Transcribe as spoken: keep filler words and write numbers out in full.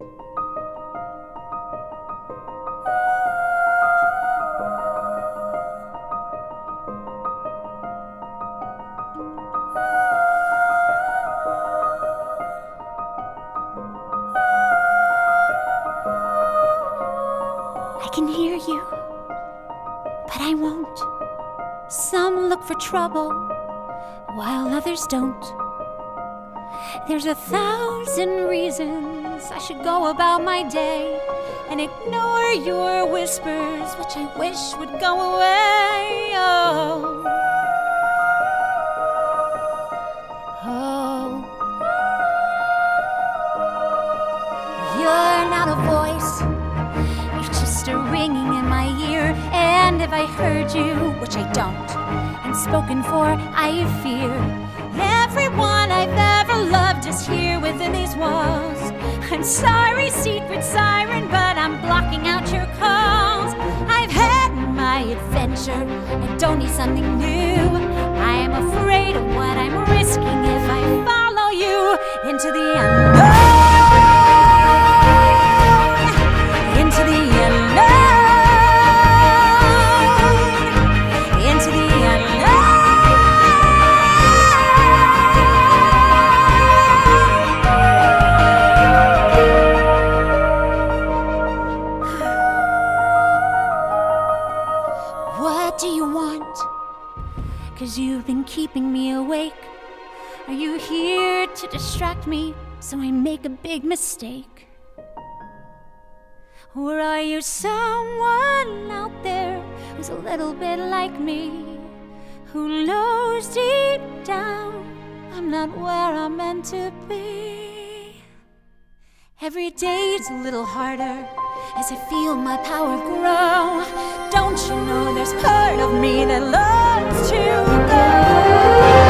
I can hear you, but I won't. Some look for trouble, while others don't. There's a thousand reasons I should go about my day and ignore your whispers, which I wish would go away. Oh, oh. You're not a voice, you're just a ringing in my ear. And if I heard you, which I don't, and spoken for, I fear. Everyone I've ever loved is here within these walls. I'm sorry, secret siren, but I'm blocking out your calls. I've had my adventure, I don't need something new. I am afraid of what I'm risking if I follow you into the unknown. Into the unknown. Into the unknown. What do you want? 'Cause you've been keeping me awake. Are you here to distract me so I make a big mistake? Or are you someone out there who's a little bit like me, who knows deep down I'm not where I'm meant to be? Every day's a little harder as I feel my power grow. Don't you know there's part of me that loves to go?